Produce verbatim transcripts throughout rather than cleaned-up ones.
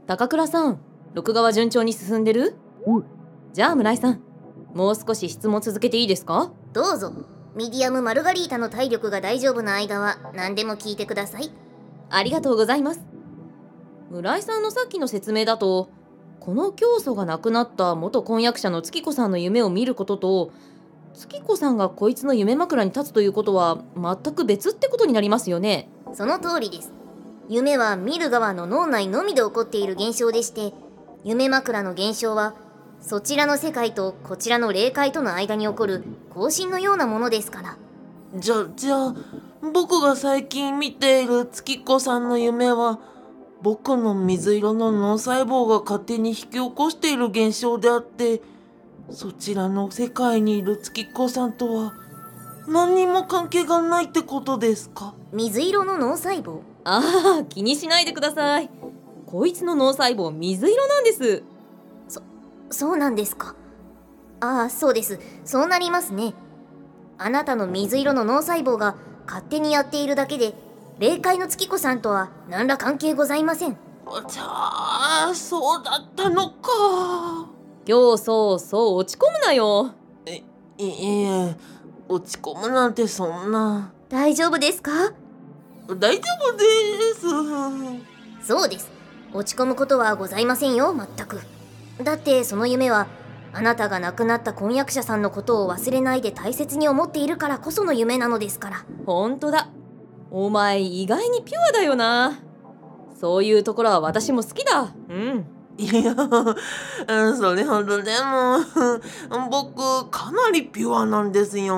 高倉さん、録画は順調に進んでる？ うん。 じゃあ村井さん、もう少し質問続けていいですか？ どうぞ。ミディアム・マルガリータの体力が大丈夫な間は何でも聞いてください。 ありがとうございます。村井さんのさっきの説明だと、この教祖が亡くなった元婚約者の月子さんの夢を見ることと、月子さんがこいつの夢枕に立つということは全く別ってことになりますよね。 その通りです。夢は見る側の脳内のみで起こっている現象でして、夢枕の現象はそちらの世界とこちらの霊界との間に起こる交信のようなものですから。 じゃ、じゃあ、僕が最近見ている月子さんの夢は、僕の水色の脳細胞が勝手に引き起こしている現象であって、そちらの世界にいる月子さんとは何にも関係がないってことですか？ 水色の脳細胞？ ああ、気にしないでください。こいつの脳細胞水色なんです。 そ、そうなんですか。ああ、そうです。そうなりますね。あなたの水色の脳細胞が勝手にやっているだけで、霊界の月子さんとは何ら関係ございません。 じゃあ、そうだったのか。 今日そうそう落ち込むなよ。 え、いいえ、落ち込むなんてそんな。 大丈夫ですか？ 大丈夫です。 そうです。落ち込むことはございませんよ、全く。だってその夢は、あなたが亡くなった婚約者さんのことを忘れないで大切に思っているからこその夢なのですから。 ほんとだ。お前意外にピュアだよな。そういうところは私も好きだ。うん。 いや、それほどでも、僕、かなりピュアなんですよ。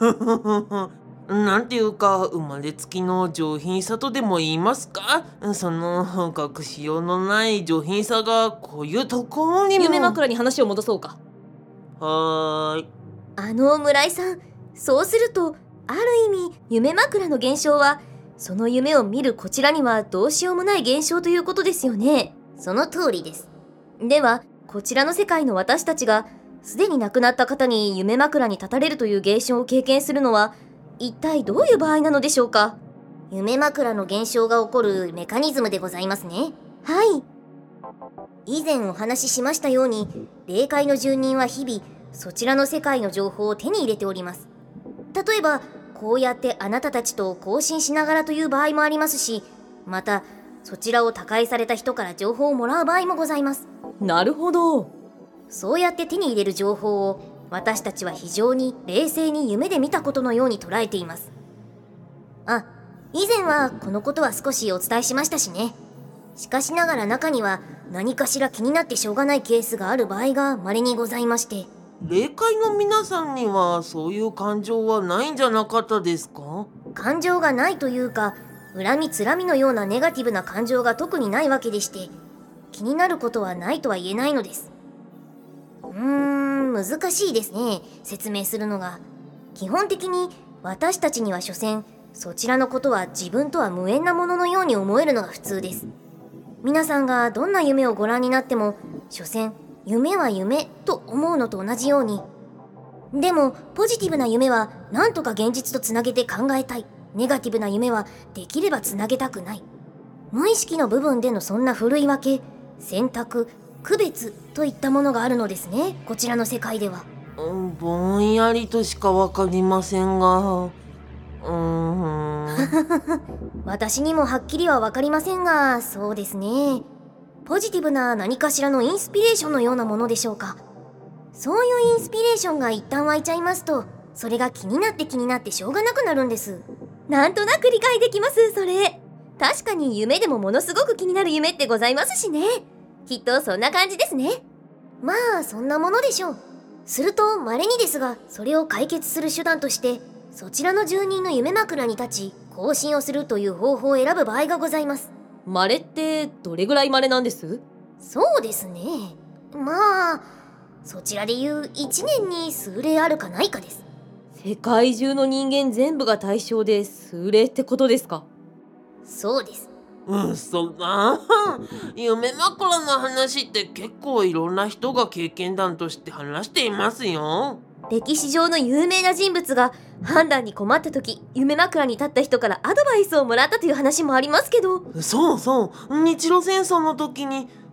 なんていうか、生まれつきの上品さとでも言いますか？その、隠しようのない上品さが、こういうところにも。 夢枕に話を戻そうか。 はーい。 あの村井さん、そうすると、ある意味、夢枕の現象は、その夢を見るこちらにはどうしようもない現象ということですよね。その通りです。では、こちらの世界の私たちが、すでに亡くなった方に夢枕に立たれるという現象を経験するのは、一体どういう場合なのでしょうか？夢枕の現象が起こるメカニズムでございますね。はい。以前お話ししましたように、霊界の住人は日々、そちらの世界の情報を手に入れております。例えば、こうやってあなたたちと交信しながらという場合もありますし、また、そちらを他界された人から情報をもらう場合もございます。 なるほど。 そうやって手に入れる情報を、私たちは非常に冷静に夢で見たことのように捉えています。あ、以前はこのことは少しお伝えしましたしね。しかしながら中には何かしら気になってしょうがないケースがある場合が稀にございまして。 霊界の皆さんにはそういう感情はないんじゃなかったですか？ 感情がないというか、恨みつらみのようなネガティブな感情が特にないわけでして、気になることはないとは言えないのです。うーん、難しいですね、説明するのが。基本的に私たちには所詮、そちらのことは自分とは無縁なもののように思えるのが普通です。皆さんがどんな夢をご覧になっても、所詮、夢は夢と思うのと同じように。でも、ポジティブな夢は何とか現実とつなげて考えたい。ネガティブな夢はできればつなげたくない。無意識の部分でのそんなふるい分け、選択、区別といったものがあるのですね、こちらの世界では。 うん、ぼんやりとしかわかりませんが。うーん。 私にもはっきりはわかりませんが、そうですね。ポジティブな何かしらのインスピレーションのようなものでしょうか。そういうインスピレーションが一旦湧いちゃいますと、それが気になって気になってしょうがなくなるんです。なんとなく理解できます、それ。確かに夢でもものすごく気になる夢ってございますしね。きっとそんな感じですね。まあ、そんなものでしょう。すると、稀にですが、それを解決する手段として、そちらの住人の夢枕に立ち、交信をするという方法を選ぶ場合がございます。 稀ってどれぐらい稀なんです？ そうですね。まあ、そちらで言ういちねんに数例あるかないかです。 世界中の人間全部が対象で数例ってことですか？ そうです。 うそだ。夢枕の話って結構いろんな人が経験談として話していますよ。 歴史上の有名な人物が判断に困った時、夢枕に立った人からアドバイスをもらったという話もありますけど。 そうそう、日露戦争の時に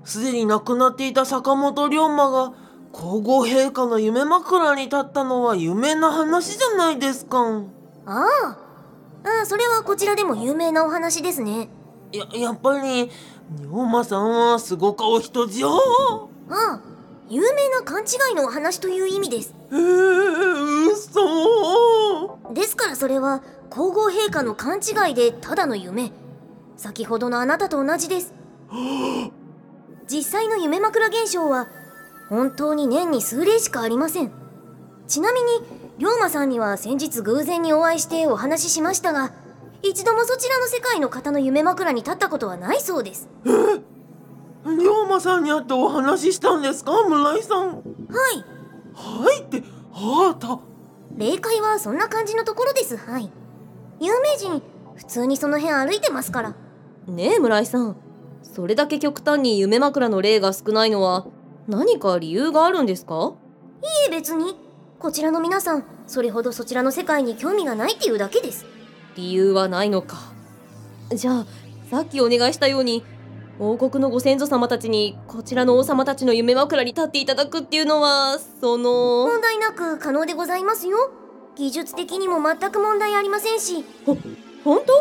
すでに亡くなっていた坂本龍馬が皇后陛下の夢枕に立ったのは有名な話じゃないですか。 ああ、ああ、それはこちらでも有名なお話ですね。 ややっぱり龍馬さんはすごかお人じゃ。 ああ、有名な勘違いのお話という意味です。 えー、嘘。 ですからそれは皇后陛下の勘違いでただの夢。先ほどのあなたと同じです。実際の夢枕現象は本当に年に数例しかありません。ちなみに龍馬さんには先日偶然にお会いしてお話ししましたが、一度もそちらの世界の方の夢枕に立ったことはないそうです。 え龍馬さんに会ってお話ししたんですか、村井さん。 はいはいってあーた。 霊界はそんな感じのところです。はい、有名人普通にその辺歩いてますから。 ねえ村井さん、それだけ極端に夢枕の例が少ないのは何か理由があるんですか？ いえ、別にこちらの皆さんそれほどそちらの世界に興味がないっていうだけです。 理由はないのか。じゃあさっきお願いしたように王国のご先祖様たちにこちらの王様たちの夢枕に立っていただくっていうのはその問題なく可能でございますよ。技術的にも全く問題ありませんし。 ほ本当？ はい、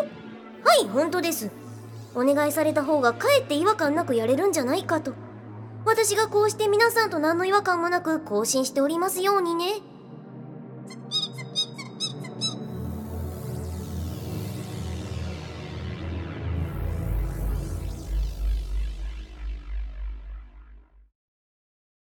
本当です。お願いされた方がかえって違和感なくやれるんじゃないかと。私がこうして皆さんと何の違和感もなく更新しておりますようにね。